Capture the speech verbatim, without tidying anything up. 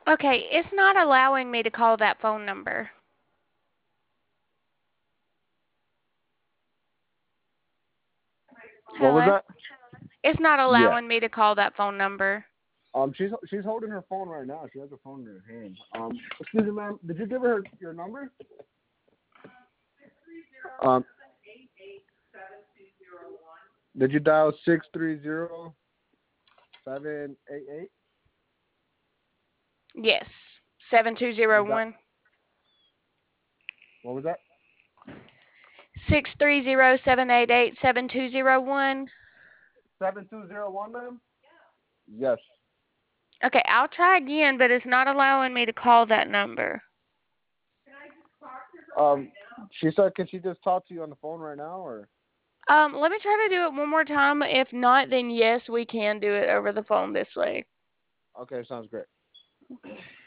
Okay, it's not allowing me to call that phone number. What was Hello? that? It's not Yeah. allowing me to call that phone number. Um, she's she's holding her phone right now. She has her phone in her hand. Um, excuse me, ma'am. Did you give her your number? Um, did you dial six three zero seven eight eight? Yes. seven two zero Is that one. what was that? six three zero seven eight eight seven two zero one. Seven two zero one, ma'am. Yes. Okay, I'll try again, but it's not allowing me to call that number. Um, she said, can she just talk to you on the phone right now, or? Um, let me try to do it one more time. If not, then yes, we can do it over the phone this way. Okay, sounds great.